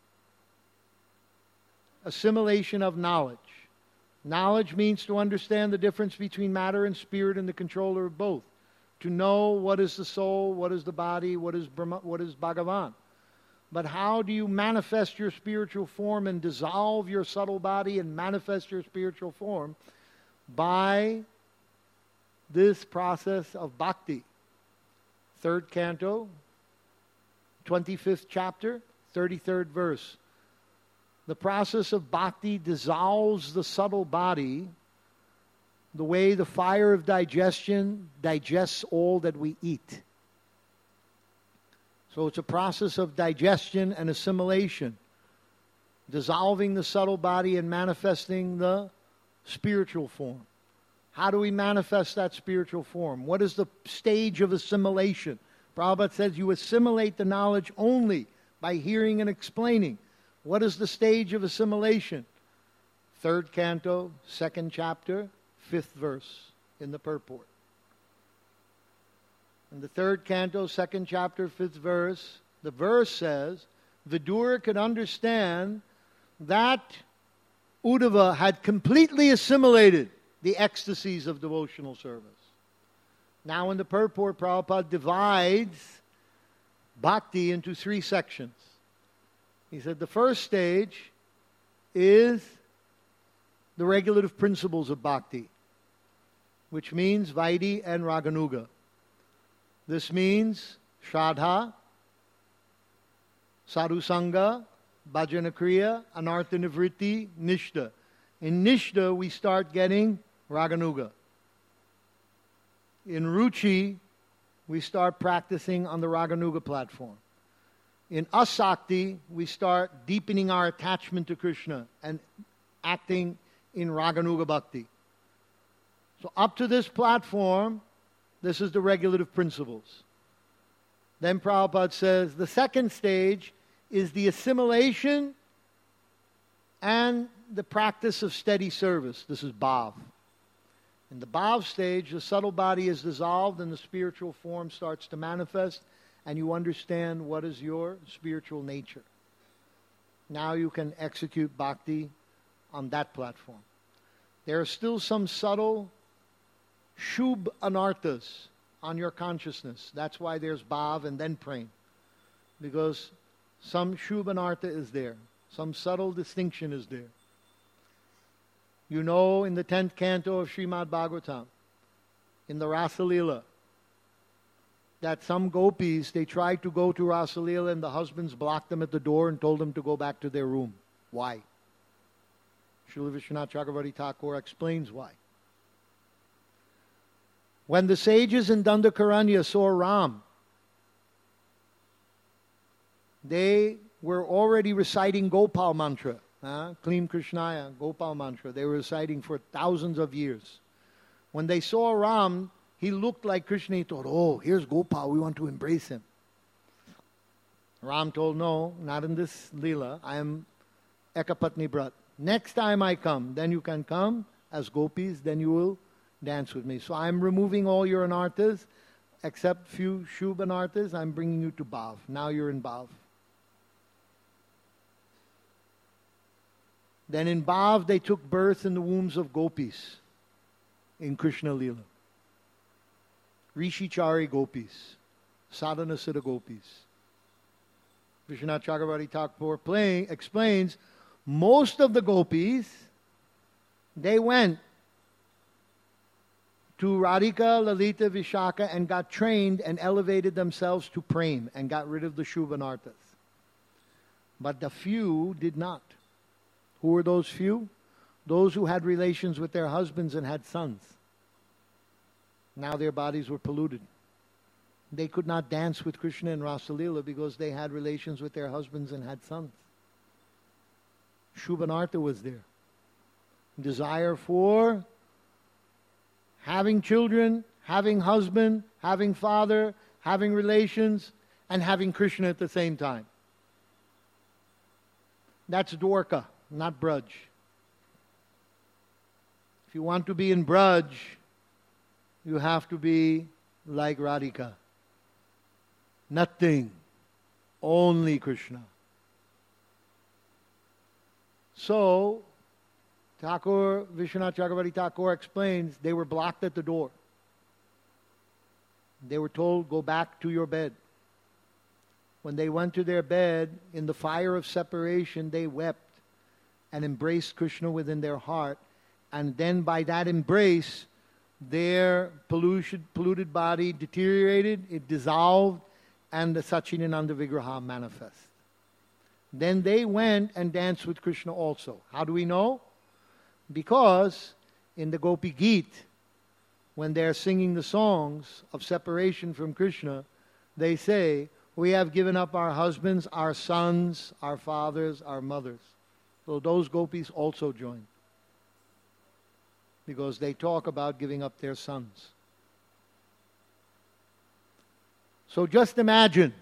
Assimilation of knowledge. Knowledge means to understand the difference between matter and spirit and the controller of both. To know what is the soul, what is the body, what is Brahma, what is Bhagavan. But how do you manifest your spiritual form and dissolve your subtle body and manifest your spiritual form? By this process of bhakti. 3rd canto, 25th chapter, 33rd verse. The process of bhakti dissolves the subtle body the way the fire of digestion digests all that we eat. So it's a process of digestion and assimilation, dissolving the subtle body and manifesting the spiritual form. How do we manifest that spiritual form? What is the stage of assimilation? Prabhupada says you assimilate the knowledge only by hearing and explaining. What is the stage of assimilation? 3rd canto, 2nd chapter, 5th verse in the purport. In the 3rd canto, 2nd chapter, 5th verse, the verse says, Vidura could understand that Uddhava had completely assimilated the ecstasies of devotional service. Now in the purport, Prabhupada divides bhakti into 3 sections. He said the first stage is the regulative principles of bhakti, which means Vaidhi and Raganuga. This means Shraddha, Sadhusanga, Bhajana Kriya, Anartha Nivritti, Nishtha. In Nishtha, we start getting Raganuga. In Ruchi, we start practicing on the Raganuga platform. In Asakti, we start deepening our attachment to Krishna and acting in Raganuga Bhakti. So up to this platform, this is the regulative principles. Then Prabhupada says the second stage is the assimilation and the practice of steady service. This is Bhav. In the Bhav stage, the subtle body is dissolved and the spiritual form starts to manifest, and you understand what is your spiritual nature. Now you can execute bhakti on that platform. There are still some subtle shubh anarthas on your consciousness. That's why there's bhav and then prem. Because some shubh anartha is there. Some subtle distinction is there. You know, in the 10th canto of Srimad Bhagavatam, in the Rasa Leela, that some gopis, they tried to go to Rasa Leela and the husbands blocked them at the door and told them to go back to their room. Why? Srila Vishwanath Chakravarti Thakur explains why. When the sages in Dandakaranya saw Ram, they were already reciting Gopal mantra. Klim Krishnaya, Gopal mantra. They were reciting for thousands of years. When they saw Ram, he looked like Krishna. He thought, oh, here's Gopal. We want to embrace him. Ram told, no, not in this Leela. I am Ekapatni Brat. Next time I come, then you can come as gopis, then you will dance with me. So I'm removing all your anarthas, except few shubh anarthas. I'm bringing you to Bhav. Now you're in Bhav. Then in Bhav, they took birth in the wombs of gopis in Krishna Leela. Rishichari gopis, Sadhana Siddha gopis. Vishwanath Chakravarti Thakur explains, most of the gopis, they went to Radhika, Lalita, Vishaka and got trained and elevated themselves to prem and got rid of the shubhanarthas. But the few did not. Who were those few? Those who had relations with their husbands and had sons. Now their bodies were polluted. They could not dance with Krishna in Rasa Leela because they had relations with their husbands and had sons. Shubhanartha was there. Desire for having children, having husband, having father, having relations, and having Krishna at the same time. That's Dwarka, not Braj. If you want to be in Braj, you have to be like Radhika. Nothing. Only Krishna. So, Thakur, Vishwanath Chakravarti Thakur explains, they were blocked at the door. They were told, go back to your bed. When they went to their bed, in the fire of separation, they wept and embraced Krishna within their heart. And then by that embrace, their polluted body deteriorated, it dissolved, and the Satchidananda Vigraha manifest. Then they went and danced with Krishna also. How do we know? Because in the Gopi Geet, when they're singing the songs of separation from Krishna, they say, we have given up our husbands, our sons, our fathers, our mothers. So those gopis also join. Because they talk about giving up their sons. So just imagine,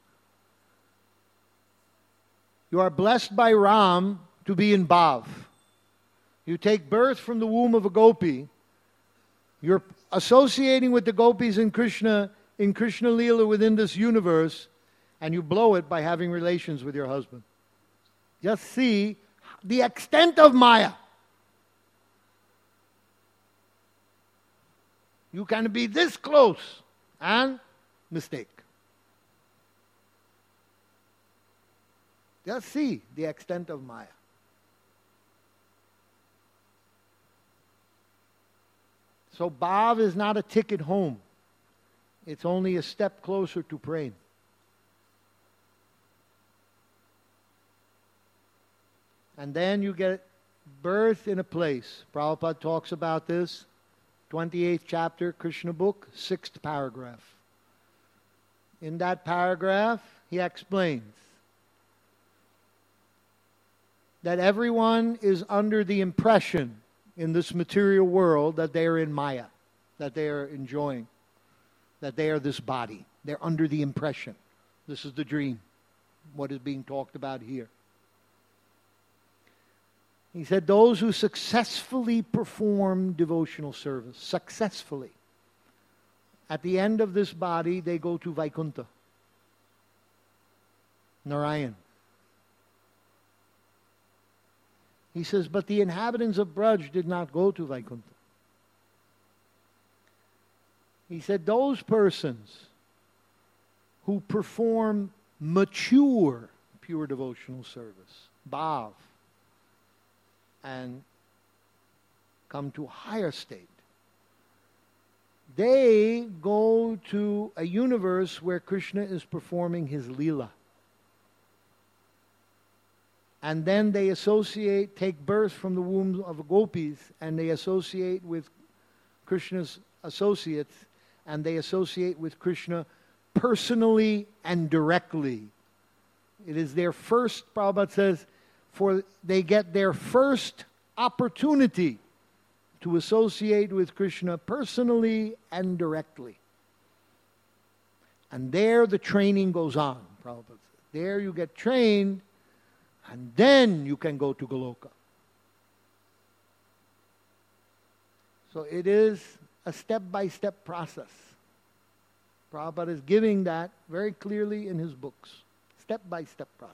you are blessed by Ram to be in Bhav. You take birth from the womb of a gopi. You're associating with the gopis in Krishna Leela within this universe, and you blow it by having relations with your husband. Just see the extent of Maya. You can be this close and mistake. Just see the extent of Maya. So Bhav is not a ticket home. It's only a step closer to praying. And then you get birth in a place. Prabhupada talks about this. 28th chapter, Krishna book, 6th paragraph. In that paragraph, he explains that everyone is under the impression in this material world that they are in Maya, that they are enjoying, that they are this body. They're under the impression. This is the dream, what is being talked about here. He said, those who successfully perform devotional service, successfully, at the end of this body, they go to Vaikuntha, Narayan. He says, but the inhabitants of Braj did not go to Vaikuntha. He said, those persons who perform mature, pure devotional service, bhav, and come to a higher state, they go to a universe where Krishna is performing his Leela. And then they take birth from the womb of gopis, and they associate with Krishna's associates, and they associate with Krishna personally and directly. It is their first, Prabhupada says, they get their first opportunity to associate with Krishna personally and directly. And there the training goes on, Prabhupada says. There you get trained, and then you can go to Goloka. So it is a step-by-step process. Prabhupada is giving that very clearly in his books. Step-by-step process.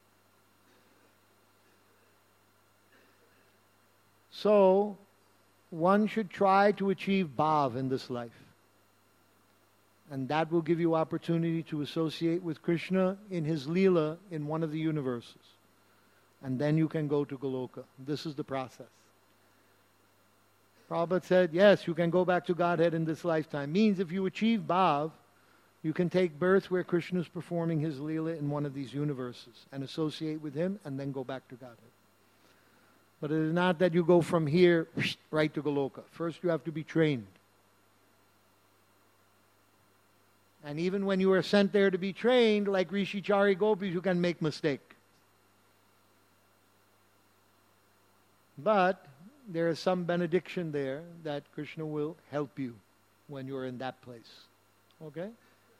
So, one should try to achieve bhav in this life. And that will give you opportunity to associate with Krishna in his Leela in one of the universes. And then you can go to Goloka. This is the process. Prabhupada said, yes, you can go back to Godhead in this lifetime. Means if you achieve bhav, you can take birth where Krishna is performing his Leela in one of these universes and associate with him and then go back to Godhead. But it is not that you go from here right to Goloka. First you have to be trained. And even when you are sent there to be trained, like Rishi Chari Gopis, you can make mistake. But there is some benediction there that Krishna will help you when you are in that place. Okay?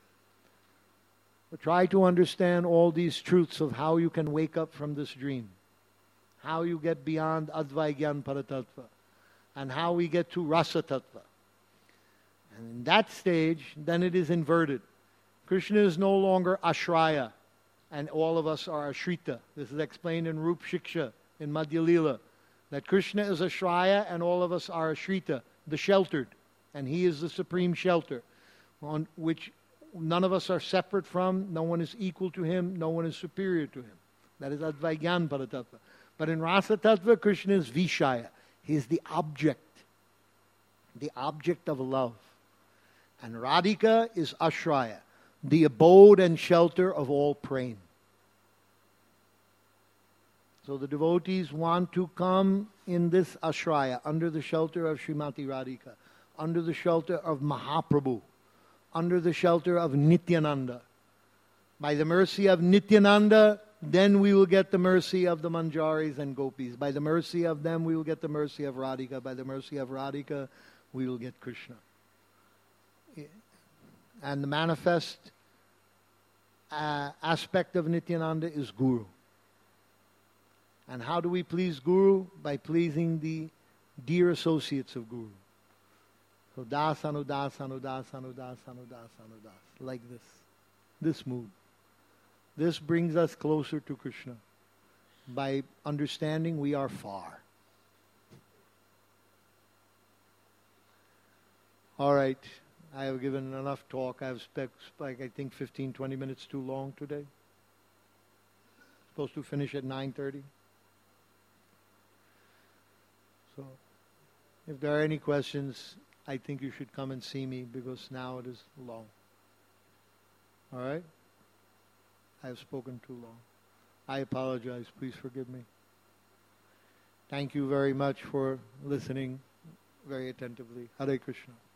But try to understand all these truths of how you can wake up from this dream. How you get beyond Advaita Gyan Paratattva. and how we get to Rasa Tattva. And in that stage, then it is inverted. Krishna is no longer Ashraya, and all of us are Ashrita. This is explained in Rup Shiksha, in Madhya Lila, that Krishna is Ashraya and all of us are Ashrita, the sheltered, and He is the supreme shelter, on which none of us are separate from, no one is equal to Him, no one is superior to Him. That is Advaigyan Paratattva. But in Rasa Tattva, Krishna is Vishaya. He is the object of love. And Radhika is Ashraya, the abode and shelter of all praying. So the devotees want to come in this Ashraya, under the shelter of Srimati Radhika, under the shelter of Mahaprabhu, under the shelter of Nityananda. By the mercy of Nityananda, then we will get the mercy of the Manjaris and Gopis. By the mercy of them, we will get the mercy of Radhika. By the mercy of Radhika, we will get Krishna. And the manifest aspect of Nityananda is Guru. And how do we please Guru? By pleasing the dear associates of Guru. So das, anudas, anudas, anudas, anudas, anudas. Like this. This mood. This brings us closer to Krishna. By understanding we are far. All right. I have given enough talk. I have spent, I think, 15, 20 minutes too long today. Supposed to finish at 9:30. So, if there are any questions, I think you should come and see me because now it is long. All right? I have spoken too long. I apologize. Please forgive me. Thank you very much for listening very attentively. Hare Krishna.